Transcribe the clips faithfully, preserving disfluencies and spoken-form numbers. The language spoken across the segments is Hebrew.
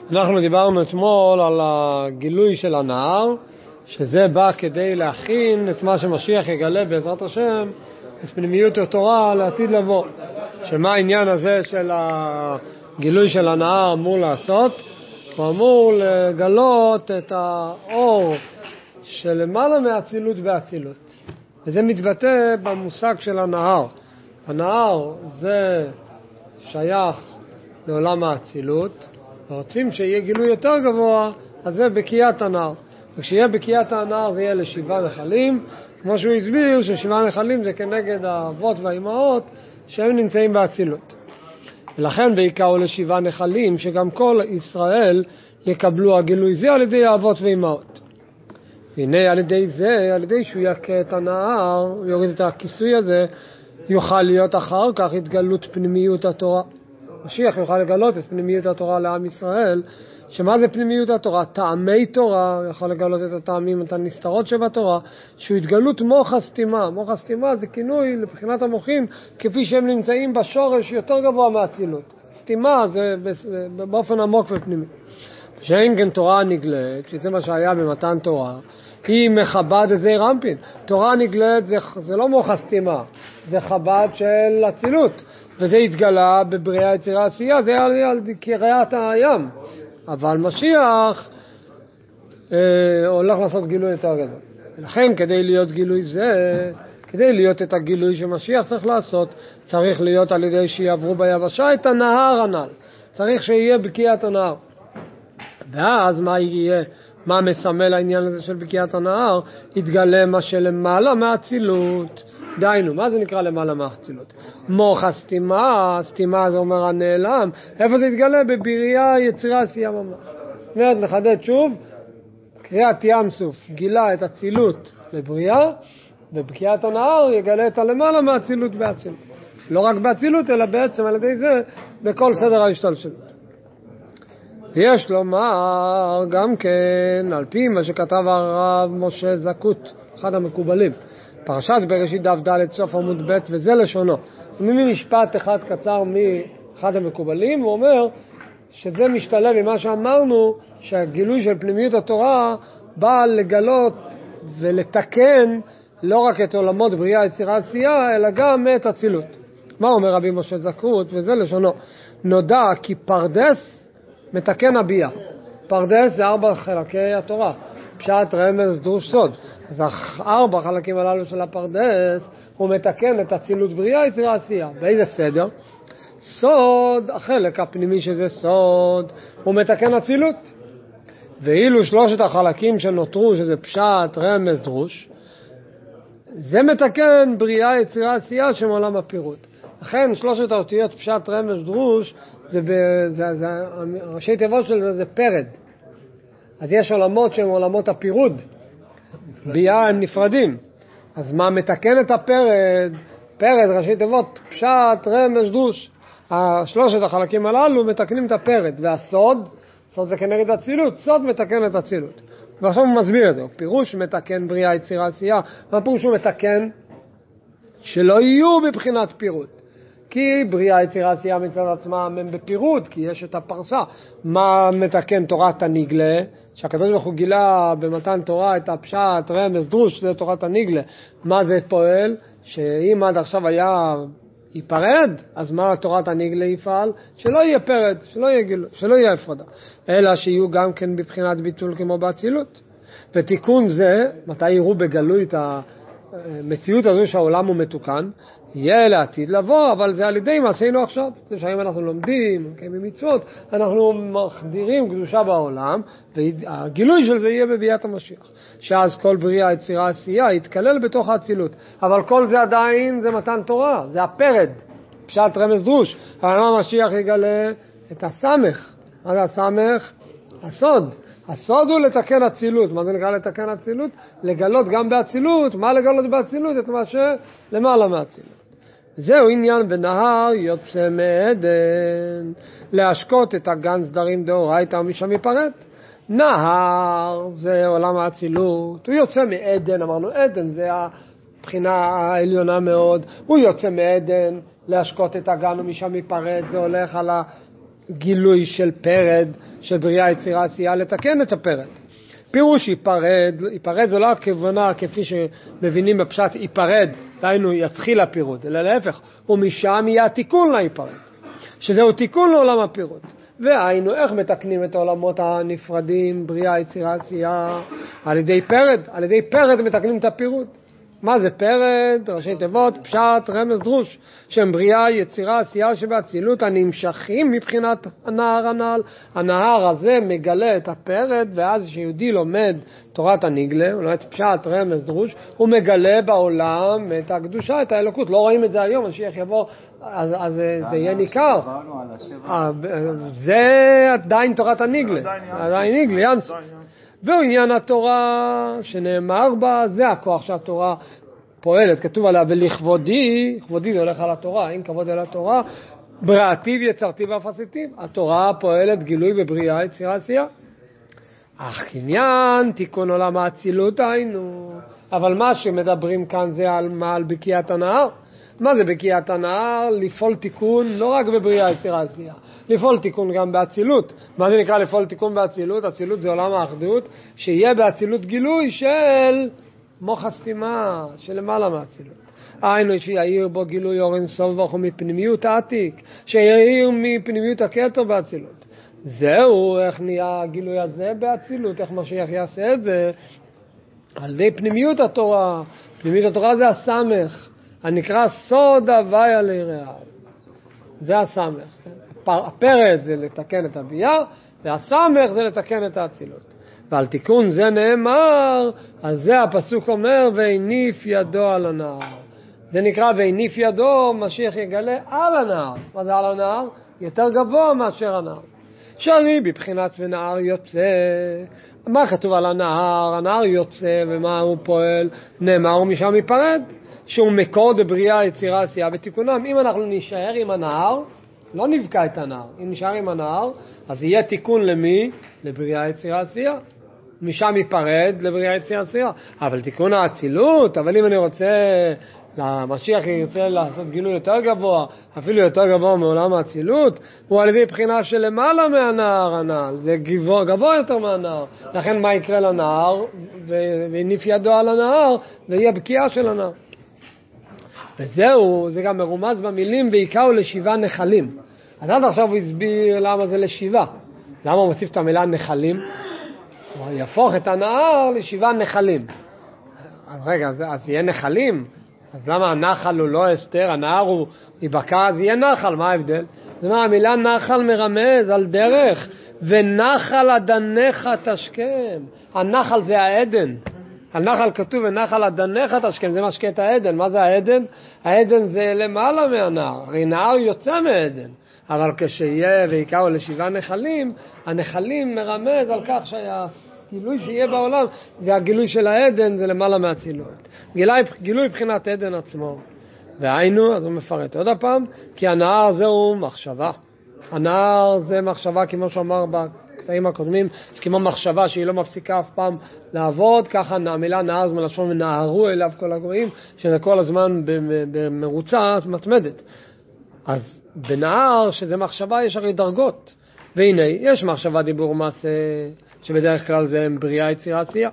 אנחנו דיברנו אתמול על הגילוי של הנהר, שזה בא כדי להכין את מה שמשיח יגלה בעזרת השם, את פנימיות התורה לעתיד לבוא. שמה העניין הזה של הגילוי של הנהר אמור לעשות? הוא אמור לגלות את האור של למעלה מהצילות והצילות. וזה מתבטא במושג של הנהר. הנהר זה שייך לעולם האצילות, ורוצים שיהיה גילוי יותר גבוה, אז זה בקיעת הנהר. וכשיהיה בקיעת הנהר זה יהיה לשבעה נחלים, כמו שהוא הסביר ששבעה נחלים זה כנגד האבות והאימהות שהם נמצאים באצילות. ולכן בעיקר לשבעה נחלים שגם כל ישראל יקבלו הגילוי זה על ידי האבות ואימהות. והנה על ידי זה, על ידי שהוא יקה את הנהר, הוא יוריד את הכיסוי הזה, יוכל להיות אחר כך התגלות פנימיות התורה. משיח יוכל לגלות את פנימיות התורה לעם ישראל. שמה זה פנימיות התורה? טעמי תורה, יכול לגלות את הטעמים, את הנסתרות שבתורה, שהוא התגלות מוח הסתימה. מוח הסתימה זה כינוי לבחינת המוחים, כפי שהם נמצאים בשורש יותר גבוה מהצילות. סתימה זה באופן עמוק ופנימי. שאין כן תורה נגלית, שזה מה שהיה במתן תורה, היא מחב"ד את זה רמפין. תורה נגלית זה, זה לא מוח הסתימה, זה חב"ד של הצילות. וזה התגלה בבריאה יצירה עשייה, זה היה על קריאת הים. אבל משיח אה, הולך לעשות גילוי יותר גדול. לכן כדי להיות גילוי זה, כדי להיות את הגילוי שמשיח צריך לעשות, צריך להיות על ידי שיעברו ביבשה את הנהר הנ"ל. צריך שיהיה בקיעת הנהר. ואז מה יהיה? מה מסמל העניין הזה של בקיעת הנהר? יתגלה מה שלמעלה מהצילות. דיינו, מה זה נקרא למעלה מהצילות? מוח הסתימה, הסתימה זה אומר הנעלם. איפה זה יתגלה? בבריאה יצירה עשייה ממש. אומרת, נחדד שוב, קריאת ים סוף גילה את הצילות לבריאה, ובקיעת הנהר יגלה את הלמעלה מהצילות בהצילות. לא רק בהצילות, אלא בעצם על ידי זה בכל סדר ההשתלשלות. ויש לומר גם כן, על פי מה שכתב הרב משה זקות, אחד המקובלים, פרשת בראשית דף ד' סוף עמוד ב', וזה לשונו. ממשפט אחד קצר מאחד המקובלים, הוא אומר שזה משתלב ממה שאמרנו, שהגילוי של פנימיות התורה בא לגלות ולתקן לא רק את עולמות בריאה יצירה עשייה, אלא גם את הצילות. מה אומר רבי משה זקות? וזה לשונו. נודע כי פרדס מתקן הביאה. פרדס זה ארבע חלקי התורה. פשט, רמז, דרוש, סוד. אז ארבע חלקים הללו של הפרדס, הוא מתקן את הצילות בריאה, יצירה עשייה. באיזה סדר? סוד, החלק הפנימי שזה סוד, הוא מתקן הצילות. ואילו שלושת החלקים שנותרו, שזה פשט, רמז, דרוש, זה מתקן בריאה, יצירה עשייה של עולם הפירוט. לכן שלושת האותיות פשט, רמז, דרוש, זה, זה, זה, ראשי תיבות של זה, זה פרד. אז יש עולמות שהם עולמות הפירוד, ביאה הם נפרדים. אז מה מתקן את הפרד? פרד, ראשי תיבות, פשט, רמז, דרוש. השלושת החלקים הללו מתקנים את הפרד. והסוד, סוד זה כנגד הצילות, סוד מתקן את הצילות. ועכשיו הוא מסביר את זה. פירוש מתקן בריאה, יצירה, עשייה. מה פירוש הוא מתקן? שלא יהיו בבחינת פירוד. כי בריאה, יצירה, עשייה מצד עצמם הם בפירוד, כי יש את הפרסה. מה מתקן תורת הנגלה? שהקדוש ברוך הוא גילה במתן תורה את הפשט, רמז, דרוש, זה תורת הנגלה. מה זה פועל? שאם עד עכשיו היה ייפרד, אז מה תורת הנגלה יפעל? שלא יהיה פרד, שלא יהיה גילו, שלא יהיה הפרדה. אלא שיהיו גם כן בבחינת ביטול כמו באצילות. ותיקון זה, מתי יראו בגלוי את המציאות הזו שהעולם הוא מתוקן, יהיה לעתיד לבוא, אבל זה על ידי מעשינו עכשיו. זה שהאם אנחנו לומדים, מקיימים מצוות, אנחנו מחדירים קדושה בעולם, והגילוי של זה יהיה בביאת המשיח. שאז כל בריאה, יצירה, עשייה, יתכלל בתוך האצילות. אבל כל זה עדיין זה מתן תורה, זה הפרד, פשט, רמז, דרוש. אבל המשיח יגלה את הסמך. מה זה הסמך? הסוד. הסוד הוא לתקן הצילות. מה זה נקרא לתקן הצילות? לגלות גם באצילות. מה לגלות באצילות? את מה שלמעלה מהצילות. זהו עניין בנהר יוצא מעדן, להשקות את הגן סדרים דאורייתא משם ייפרד. נהר זה עולם האצילות, הוא יוצא מעדן, אמרנו עדן זה הבחינה העליונה מאוד, הוא יוצא מעדן להשקות את הגן ומשם ייפרד, זה הולך על הגילוי של פרד של בריאה, יצירה, עשייה, לתקן את הפרד. פירוש ייפרד, ייפרד זו לא הכוונה כפי שמבינים בפשט ייפרד, דהיינו יתחיל הפירוד, אלא להפך, ומשם יהיה התיקון להיפרד, שזהו תיקון לעולם הפירוד. והיינו איך מתקנים את העולמות הנפרדים, בריאה, יצירה, עשייה, על ידי פרד, על ידי פרד מתקנים את הפירוד. מה זה פרד? ראשי תיבות, פשט, רמז, דרוש, שהם בריאה, יצירה, עשייה שבאצילות הנמשכים מבחינת הנהר הנעל. הנהר הזה מגלה את הפרד, ואז כשיהודי לומד תורת הנגלה, הוא לומד פשט, רמז, דרוש, הוא מגלה בעולם את הקדושה, את האלוקות. לא רואים את זה היום, משיח יבוא, אז, אז זה יהיה ניכר. זה עדיין תורת הנגלה, עדיין נגלה, ינס. והוא עניין התורה שנאמר בה, זה הכוח שהתורה פועלת, כתוב עליה ולכבודי, כבודי זה הולך על התורה, אם כבוד על התורה, בראתי ויצרתי ואף עשיתי, התורה פועלת גילוי בבריאה, יצירה, עשייה. אך עניין תיקון עולם האצילות היינו, אבל מה שמדברים כאן זה על מה? על בקיעת הנהר. מה זה בקיעת הנהר? לפעול תיקון לא רק בבריאה, יצירה, עשייה, לפעול תיקון גם באצילות. מה זה נקרא לפעול תיקון באצילות? אצילות זה עולם האחדות, שיהיה באצילות גילוי של מוח הסתימה, של למעלה מהאצילות. היינו שיעיר בו גילוי אור אין סוף וכו מפנימיות העתיק, שיעיר מפנימיות הכתר באצילות. זהו איך נהיה הגילוי הזה באצילות, איך משיח יעשה את זה? על ידי פנימיות התורה. פנימיות התורה זה הסמך, הנקרא סוד הוויה ליראה. זה הסמך. הפרד זה לתקן את הבייה, והסמך זה לתקן את האצילות. ועל תיקון זה נאמר, אז זה הפסוק אומר, והניף ידו על הנהר. זה נקרא והניף ידו, משיח יגלה על הנהר. מה זה על הנהר? יותר גבוה מאשר הנהר. שאני בבחינת ונהר יוצא. מה כתוב על הנהר? הנהר יוצא ומה הוא פועל? נאמר משם ייפרד, שהוא מקור דבריאה, יצירה, עשייה ותיקונם. אם אנחנו נשאר עם הנהר, לא נבקע את הנהר. אם נשאר עם הנהר, אז יהיה תיקון למי? לבריאה, יצירה, עשייה. משם ייפרד לבריאה, יצירה, עשייה. אבל תיקון האצילות, אבל אם אני רוצה, למשיח ירצה לעשות גילוי יותר גבוה, אפילו יותר גבוה מעולם האצילות, הוא על ידי בחינה של למעלה מהנהר הנעל. זה גבוה, גבוה יותר מהנהר. לכן מה יקרה לנהר? וניף ידו על הנהר, ויהיה בקיעה של הנהר. וזהו, זה גם מרומז במילים, ויקראו לשבעה נחלים. אז עד עכשיו הוא הסביר למה זה לשבעה. למה הוא מוסיף את המילה נחלים? הוא יהפוך את הנהר לשבעה נחלים. אז רגע, אז, אז יהיה נחלים? אז למה הנחל הוא לא אסתר? הנהר הוא יבקע, אז יהיה נחל, מה ההבדל? זאת אומרת, המילה נחל מרמז על דרך, ונחל עדניך תשכם. הנחל זה העדן. הנחל כתוב ונחל עדניך תשכם, זה משקה את העדן. מה זה העדן? העדן זה למעלה מהנהר, הרי נהר יוצא מעדן. אבל כשיהיה ויקראו לשבעה נחלים, הנחלים מרמז על כך שהגילוי שיהיה בעולם, והגילוי של העדן זה למעלה מהאצילות. גילוי, גילוי בחינת עדן עצמו. והיינו, אז הוא מפרט עוד הפעם, כי הנהר זהו מחשבה. הנהר זה מחשבה, כמו שאמר בקטעים הקודמים, כמו מחשבה שהיא לא מפסיקה אף פעם לעבוד, ככה המילה נהר זה מלשון ונהרו אליו כל הגויים, שזה כל הזמן במרוצה מתמדת. אז בנהר שזה מחשבה יש הרי דרגות, והנה יש מחשבה דיבור מעשה שבדרך כלל זה בריאה, יצירה, עשייה,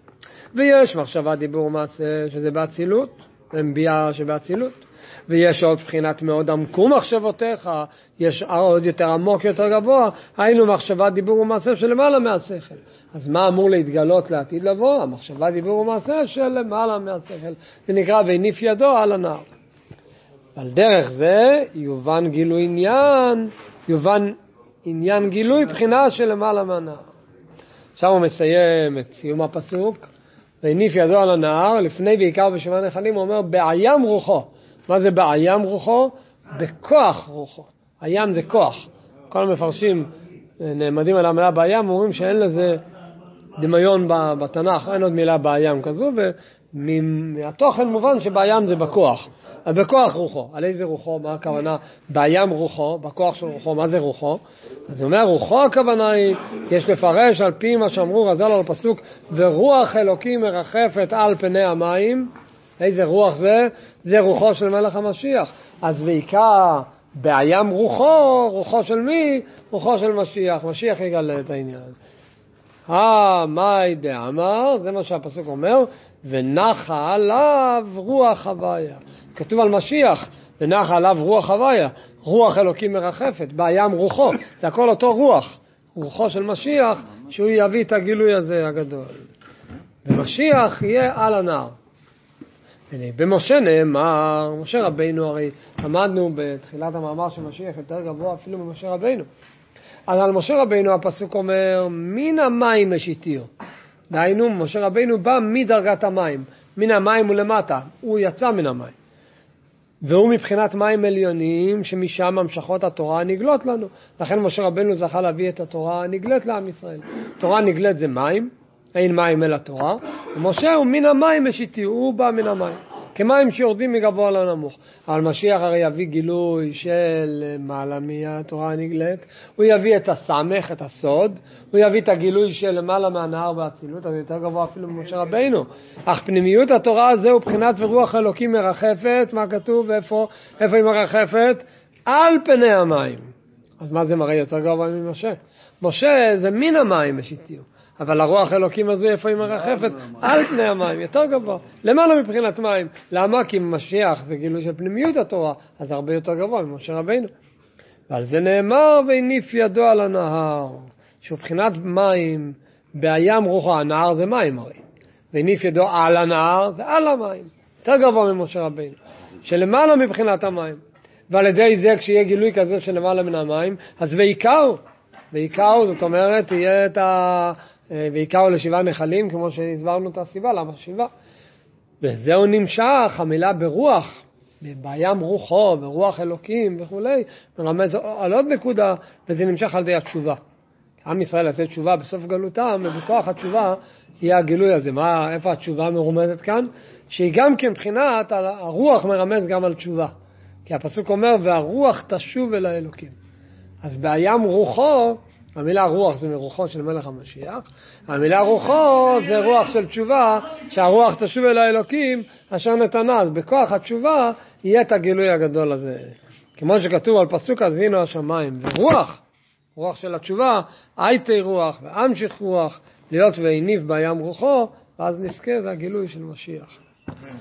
ויש מחשבה דיבור מעשה שזה באצילות, הם ביאה שבאצילות, ויש עוד בחינת מאוד עמקו מחשבותיך, יש עוד יותר עמוק יותר גבוה, היינו מחשבה דיבור ומעשה שלמעלה מהשכל. אז מה אמור להתגלות לעתיד לבוא? המחשבה דיבור ומעשה שלמעלה מהשכל, זה נקרא והניף ידו על הנהר. על דרך זה יובן גילוי עניין, יובן עניין גילוי בחינה של למעלה מהנהר. עכשיו הוא מסיים את סיום הפסוק, והניף ידו על הנהר, לפני בעיקר בשבעה נחלים, הוא אומר בעיים רוחו. מה זה בעיים רוחו? בכוח רוחו. הים זה כוח. כל המפרשים נעמדים על המילה בעיים, אומרים שאין לזה דמיון בתנ"ך, אין עוד מילה בעיים כזו, ומהתוכן מובן שבעיים זה בכוח. בכוח רוחו. על איזה רוחו? מה הכוונה? בים רוחו, בכוח של רוחו. מה זה רוחו? אז הוא אומר, רוחו הכוונה היא, יש לפרש על פי מה שאמרו רז"ל על הפסוק, ורוח אלוקים מרחפת על פני המים. איזה רוח זה? זה רוחו של מלך המשיח. אז בעיקר בהים רוחו, רוחו של מי? רוחו של משיח. משיח יגלה את העניין. אה, מאי דאמר, זה מה שהפסוק אומר, ונחה עליו רוח הוויה. כתוב על משיח, ונחה עליו רוח הוויה. רוח אלוקים מרחפת, בהים רוחו. זה הכל אותו רוח. רוחו של משיח, שהוא יביא את הגילוי הזה הגדול. ומשיח יהיה על הנהר. במשה נאמר, משה רבינו, הרי למדנו בתחילת המאמר שמשיח יותר גבוה אפילו ממשה רבינו. אז על משה רבינו הפסוק אומר, מן המים משיתיו. דהיינו, משה רבינו בא מדרגת המים. מן המים ולמטה, הוא יצא מן המים. והוא מבחינת מים עליונים, שמשם המשכות התורה נגלות לנו. לכן משה רבינו זכה להביא את התורה הנגלית לעם ישראל. תורה נגלית זה מים, אין מים אלא תורה. ומשה הוא מן המים משיתיו, הוא בא מן המים. כמים שיורדים מגבוה לנמוך. אבל משיח הרי יביא גילוי של מעלה מהתורה הנגלית, הוא יביא את הסמך, את הסוד, הוא יביא את הגילוי של למעלה מהנהר באצילות, אז יותר גבוה אפילו ממשה רבינו. אך פנימיות התורה הזה הוא בחינת ורוח אלוקים מרחפת, מה כתוב? איפה, איפה היא מרחפת? על פני המים. אז מה זה מראה יותר גבוה ממשה? משה זה מן המים משיתיו. אבל הרוח אלוקים הזו איפה היא מרחפת? על פני המים, יותר גבוה. למעלה מבחינת מים. למה? כי משיח זה גילוי של פנימיות התורה, אז הרבה יותר גבוה ממשה רבינו. ועל זה נאמר, והניף ידו על הנהר, שהוא בחינת מים, בהים רוחו, הנהר זה מים הרי. והניף ידו על הנהר, זה על המים. יותר גבוה ממשה רבינו. שלמעלה מבחינת המים. ועל ידי זה כשיהיה גילוי כזה של למעלה מן המים, אז ויקראו. ויקראו, זאת אומרת, יהיה את ה... ויקראו לשבעה נחלים, כמו שהסברנו את הסיבה, למה שבעה. וזהו נמשך, המילה ברוח, בים רוחו, ברוח אלוקים וכו', מרמז על עוד נקודה, וזה נמשך על ידי התשובה. עם ישראל יעשה תשובה בסוף גלותם, ובכוח התשובה יהיה הגילוי הזה. מה, איפה התשובה מרומזת כאן? שהיא גם כן מבחינת, הרוח מרמז גם על תשובה. כי הפסוק אומר, והרוח תשוב אל האלוקים. אז בים רוחו, המילה רוח זה מרוחו של מלך המשיח, המילה רוחו זה רוח של תשובה, שהרוח תשוב אל האלוקים אשר נתנה. אז בכוח התשובה יהיה את הגילוי הגדול הזה. כמו שכתוב על פסוק הזינו השמיים, ורוח, רוח של התשובה, הייתי רוח ואמשיך רוח, להיות והניף בים רוחו, ואז נזכה זה הגילוי של משיח.